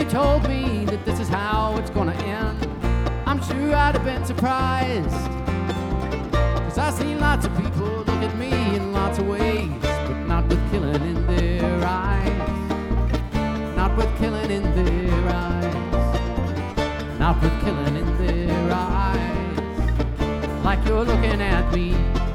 told me that this is how it's gonna end, I'm sure I'd have been surprised. 'Cause I've seen lots of people look at me in lots of ways, but not with killing in their eyes. Not with killing in their eyes. Not with killing in their eyes. Like you're looking at me.